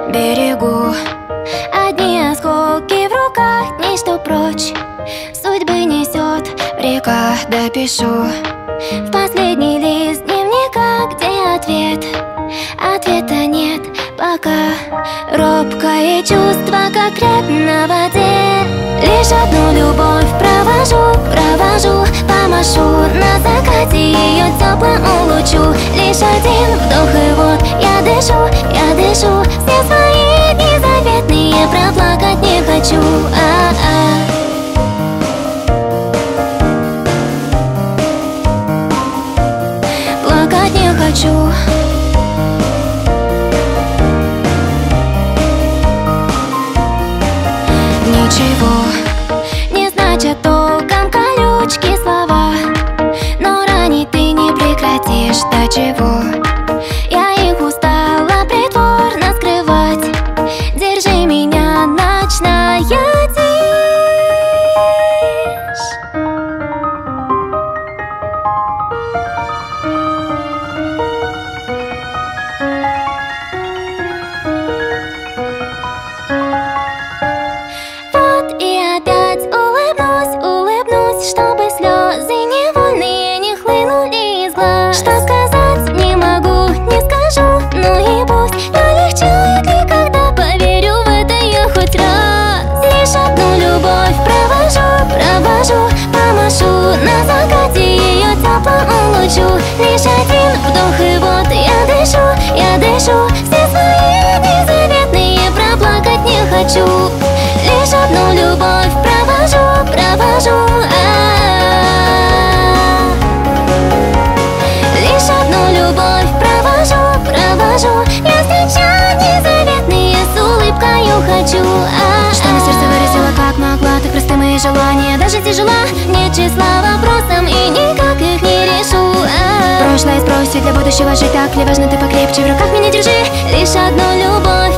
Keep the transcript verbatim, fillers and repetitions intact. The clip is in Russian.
берегу. Одни осколки в руках, ничто прочь судьбы несет река. Допишу в последний лист дневника, где ответ. Ответа нет пока. Робкое чувство, как рябь на воде. Лишь одну любовь провожу, провожу, помашу на закате ее теплому лучу. Лишь один вдох, и вот я дышу, я дышу. Все свои дни заветные проплакать не хочу. А-а. Плакать не хочу. Ничего не значат толком колючки слова, но ранить ты не прекратишь. До чего я их устала притворно скрывать. Держи меня, ночная тишь. Чтобы слезы невольные не хлынули из глаз. Что сказать не могу, не скажу, ну и пусть. Полегчает ли, когда поверю в это я хоть раз. Лишь одну любовь провожу, провожу, помашу на закате ее теплому лучу. Лишь один вдох, и вот я дышу, я дышу. Все свои дни заветные проплакать не хочу. Лишь одну любовь провожу, провожу. Я встречаю незаветные с улыбкою хочу. А-а-а. Что на сердце выразила, как могла. Так просты мои желания, даже тяжела. Нет числа вопросам и никак их не решу. А-а-а. Прошлое спросит, для будущего жить так ли важно, ты покрепче в руках меня держи. Лишь одну любовь